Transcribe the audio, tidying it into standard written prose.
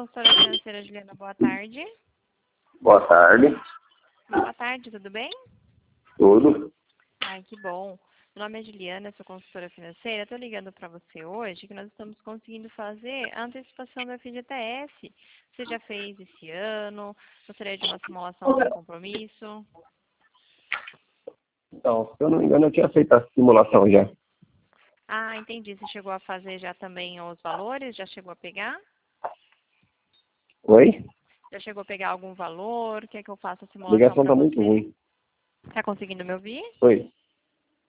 consultora financeira Juliana, boa tarde. Boa tarde. Boa tarde, tudo bem? Tudo? Ai, que bom. Meu nome é Juliana, sou consultora financeira. Estou ligando para você hoje que nós estamos conseguindo fazer a antecipação do FGTS. Você já fez esse ano? Gostaria de uma simulação sem compromisso? Então, se eu não me engano, eu tinha feito a simulação já. Ah, entendi. Você chegou a fazer já também os valores? Já chegou a pegar? Oi? Já chegou a pegar algum valor? Quer que eu faça a A simulação ligação para tá muito você? ruim. Está conseguindo me ouvir? Oi?